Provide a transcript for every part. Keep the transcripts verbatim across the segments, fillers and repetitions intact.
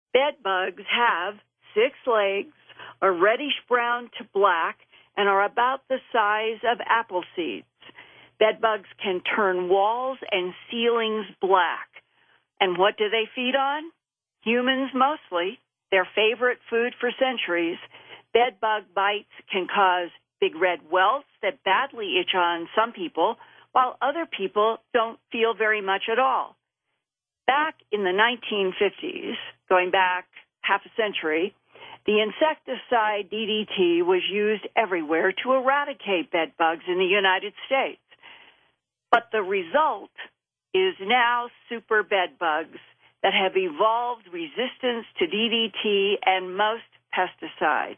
Bed bugs have six legs, are reddish-brown to black, and are about the size of apple seeds. Bed bugs can turn walls and ceilings black. And what do they feed on? Humans mostly, their favorite food for centuries. Bed bug bites can cause big red welts that badly itch on some people, while other people don't feel very much at all. Back in the nineteen fifties, going back half a century, the insecticide D D T was used everywhere to eradicate bed bugs in the United States. But the result is now super bed bugs that have evolved resistance to D D T and most pesticides.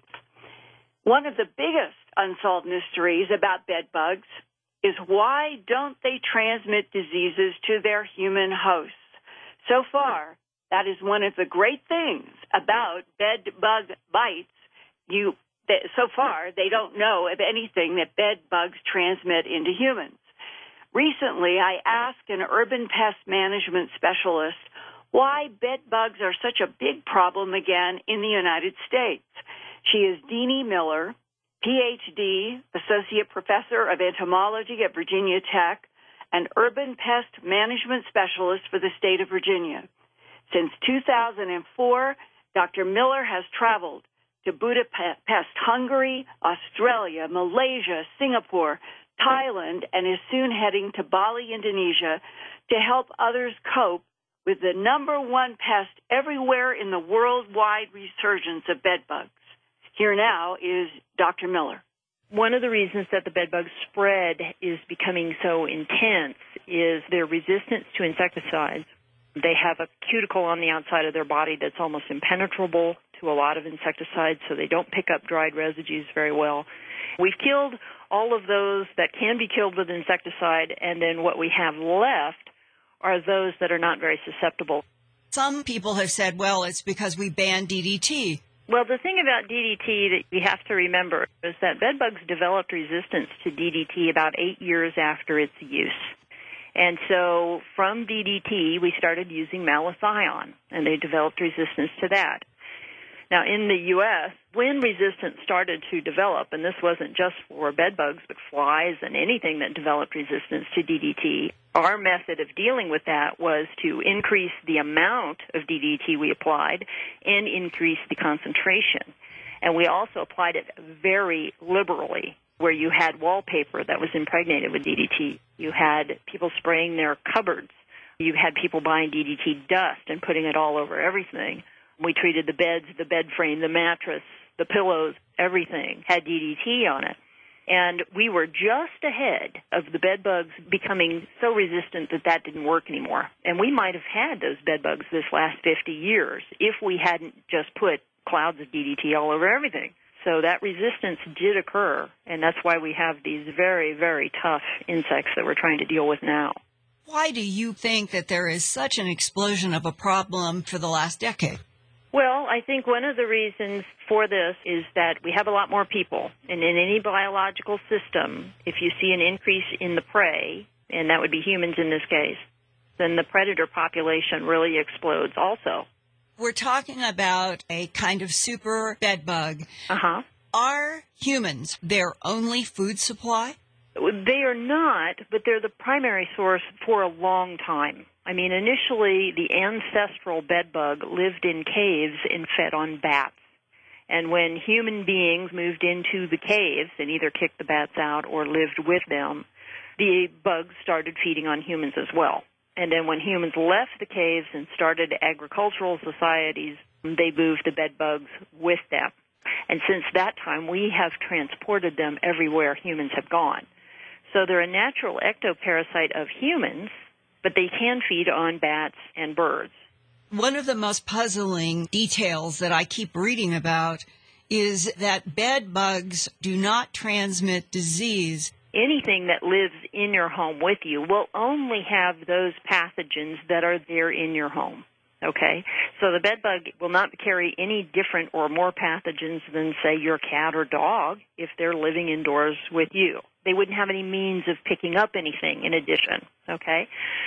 One of the biggest unsolved mysteries about bed bugs is why don't they transmit diseases to their human hosts? So far, that is one of the great things about bed bug bites. You, so far, they don't know of anything that bed bugs transmit into humans. Recently, I asked an urban pest management specialist why bed bugs are such a big problem again in the United States. She is Deanie Miller, P H D, Associate Professor of Entomology at Virginia Tech, and Urban Pest Management Specialist for the state of Virginia. Since two thousand four, Doctor Miller has traveled to Budapest, Hungary, Australia, Malaysia, Singapore, Thailand, and is soon heading to Bali, Indonesia, to help others cope with the number one pest everywhere in the worldwide resurgence of bed bugs. Here now is Doctor Miller. One of the reasons that the bedbug spread is becoming so intense is their resistance to insecticides. They have a cuticle on the outside of their body that's almost impenetrable to a lot of insecticides, so they don't pick up dried residues very well. We've killed all of those that can be killed with insecticide, and then what we have left are those that are not very susceptible. Some people have said, well, it's because we banned D D T. Well, the thing about D D T that you have to remember is that bedbugs developed resistance to D D T about eight years after its use. And so from D D T, we started using malathion, and they developed resistance to that. Now, in the U S, when resistance started to develop, and this wasn't just for bedbugs, but flies and anything that developed resistance to D D T, our method of dealing with that was to increase the amount of D D T we applied and increase the concentration. And we also applied it very liberally, where you had wallpaper that was impregnated with D D T. You had people spraying their cupboards. You had people buying D D T dust and putting it all over everything. We treated the beds, the bed frame, the mattress, the pillows, everything had D D T on it. And we were just ahead of the bed bugs becoming so resistant that that didn't work anymore. And we might have had those bed bugs this last fifty years if we hadn't just put clouds of D D T all over everything. So that resistance did occur, and that's why we have these very, very tough insects that we're trying to deal with now. Why do you think that there is such an explosion of a problem for the last decade? Well, I think one of the reasons for this is that we have a lot more people. And in any biological system, if you see an increase in the prey, and that would be humans in this case, then the predator population really explodes also. We're talking about a kind of super bed bug. Uh-huh. Are humans their only food supply? They are not, but they're the primary source for a long time. I mean, initially, the ancestral bedbug lived in caves and fed on bats. And when human beings moved into the caves and either kicked the bats out or lived with them, the bugs started feeding on humans as well. And then when humans left the caves and started agricultural societies, they moved the bedbugs with them. And since that time, we have transported them everywhere humans have gone. So they're a natural ectoparasite of humans, but they can feed on bats and birds. One of the most puzzling details that I keep reading about is that bed bugs do not transmit disease. Anything that lives in your home with you will only have those pathogens that are there in your home, okay? So the bed bug will not carry any different or more pathogens than, say, your cat or dog if they're living indoors with you. They wouldn't have any means of picking up anything in addition, okay?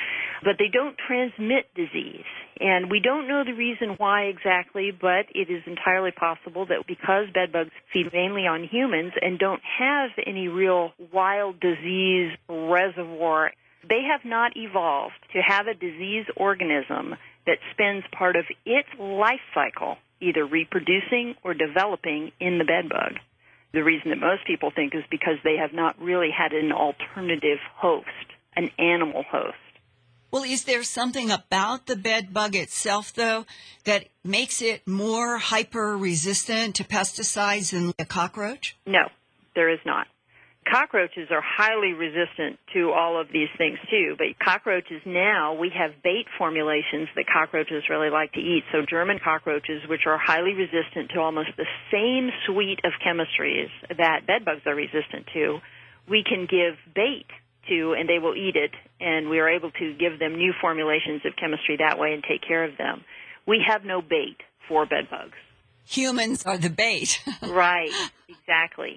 but they don't transmit disease. And we don't know the reason why exactly, but it is entirely possible that because bedbugs feed mainly on humans and don't have any real wild disease reservoir, they have not evolved to have a disease organism that spends part of its life cycle either reproducing or developing in the bedbug. The reason that most people think is because they have not really had an alternative host, an animal host. Well, is there something about the bedbug itself, though, that makes it more hyper-resistant to pesticides than a cockroach? No, there is not. Cockroaches are highly resistant to all of these things, too. But cockroaches now, we have bait formulations that cockroaches really like to eat. So German cockroaches, which are highly resistant to almost the same suite of chemistries that bedbugs are resistant to, we can give bait to, and they will eat it. And we are able to give them new formulations of chemistry that way and take care of them. We have no bait for bedbugs. Humans are the bait. Right, exactly.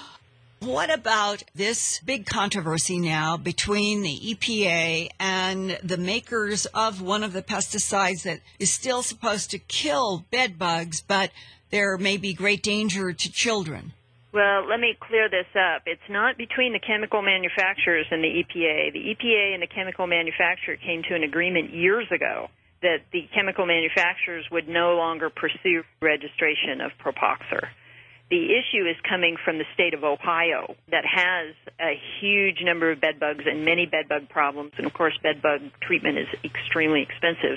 What about this big controversy now between the E P A and the makers of one of the pesticides that is still supposed to kill bed bugs, but there may be great danger to children? Well, let me clear this up. It's not between the chemical manufacturers and the E P A. The E P A and the chemical manufacturer came to an agreement years ago that the chemical manufacturers would no longer pursue registration of Propoxur. The issue is coming from the state of Ohio that has a huge number of bed bugs and many bed bug problems. And, of course, bed bug treatment is extremely expensive.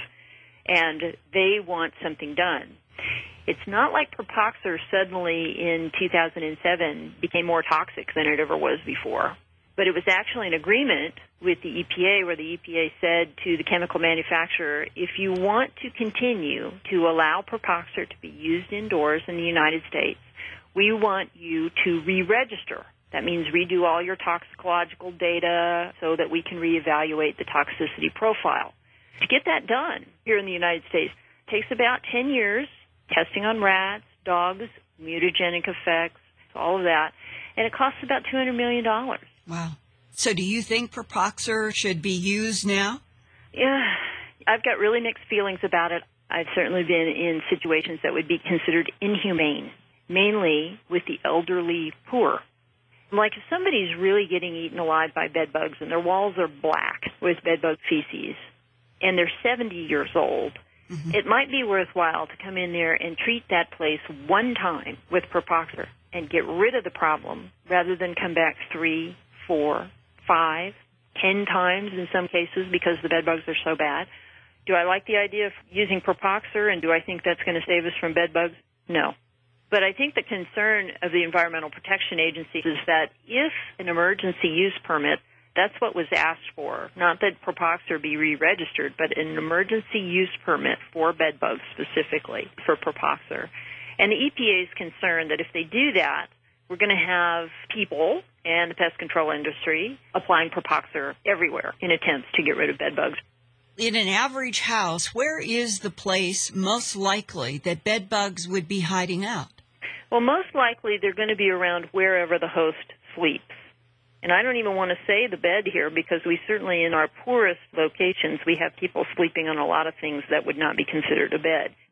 And they want something done. It's not like Propoxur suddenly in two thousand seven became more toxic than it ever was before. But it was actually an agreement with the E P A where the E P A said to the chemical manufacturer, if you want to continue to allow Propoxur to be used indoors in the United States, we want you to re-register. That means redo all your toxicological data so that we can reevaluate the toxicity profile. To get that done here in the United States takes about ten years, testing on rats, dogs, mutagenic effects, all of that, and it costs about two hundred million dollars. Wow. So do you think Propoxur should be used now? Yeah, I've got really mixed feelings about it. I've certainly been in situations that would be considered inhumane, mainly with the elderly poor. Like if somebody's really getting eaten alive by bed bugs and their walls are black with bed bug feces and they're seventy years old, mm-hmm. it might be worthwhile to come in there and treat that place one time with Propoxur and get rid of the problem rather than come back three, four, five, ten times in some cases because the bed bugs are so bad. Do I like the idea of using Propoxur, and do I think that's going to save us from bed bugs? No. But I think the concern of the Environmental Protection Agency is that if an emergency use permit, that's what was asked for, not that Propoxur be re-registered, but an emergency use permit for bed bugs specifically for Propoxur. And the E P A is concerned that if they do that, we're going to have people and the pest control industry applying Propoxur everywhere in attempts to get rid of bed bugs. In an average house, where is the place most likely that bed bugs would be hiding out? Well, most likely they're going to be around wherever the host sleeps. And I don't even want to say the bed here because we certainly, in our poorest locations, we have people sleeping on a lot of things that would not be considered a bed.